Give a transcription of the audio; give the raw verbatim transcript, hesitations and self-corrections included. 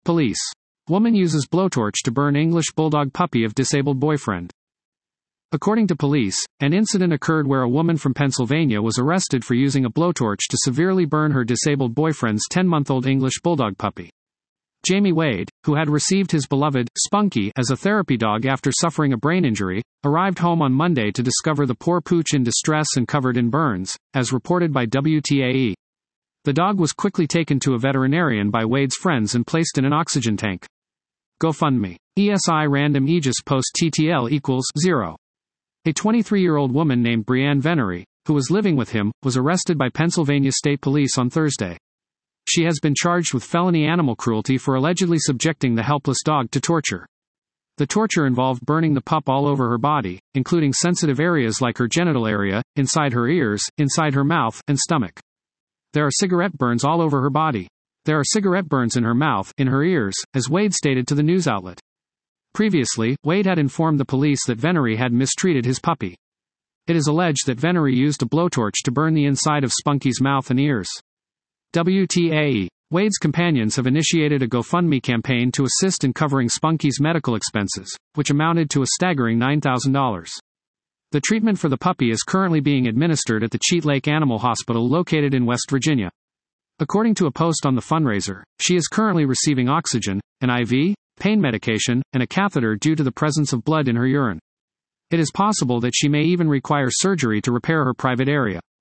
Police. Woman uses blowtorch to burn English bulldog puppy of disabled boyfriend. According to police, an incident occurred where a woman from Pennsylvania was arrested for using a blowtorch to severely burn her disabled boyfriend's ten-month-old English bulldog puppy. Jamie Wade, who had received his beloved Spunky as a therapy dog after suffering a brain injury, arrived home on Monday to discover the poor pooch in distress and covered in burns, as reported by W T A E. The dog was quickly taken to a veterinarian by Wade's friends and placed in an oxygen tank. GoFundMe. E S I random Aegis post T T L equals zero. A twenty-three-year-old woman named Brianne Venery, who was living with him, was arrested by Pennsylvania State Police on Thursday. She has been charged with felony animal cruelty for allegedly subjecting the helpless dog to torture. The torture involved burning the pup all over her body, including sensitive areas like her genital area, inside her ears, inside her mouth, and stomach. There are cigarette burns all over her body. There are cigarette burns in her mouth, in her ears, as Wade stated to the news outlet. Previously, Wade had informed the police that Venery had mistreated his puppy. It is alleged that Venery used a blowtorch to burn the inside of Spunky's mouth and ears. W T A E. Wade's companions have initiated a GoFundMe campaign to assist in covering Spunky's medical expenses, which amounted to a staggering nine thousand dollars. The treatment for the puppy is currently being administered at the Cheat Lake Animal Hospital located in West Virginia. According to a post on the fundraiser, she is currently receiving oxygen, an I V, pain medication, and a catheter due to the presence of blood in her urine. It is possible that she may even require surgery to repair her private area.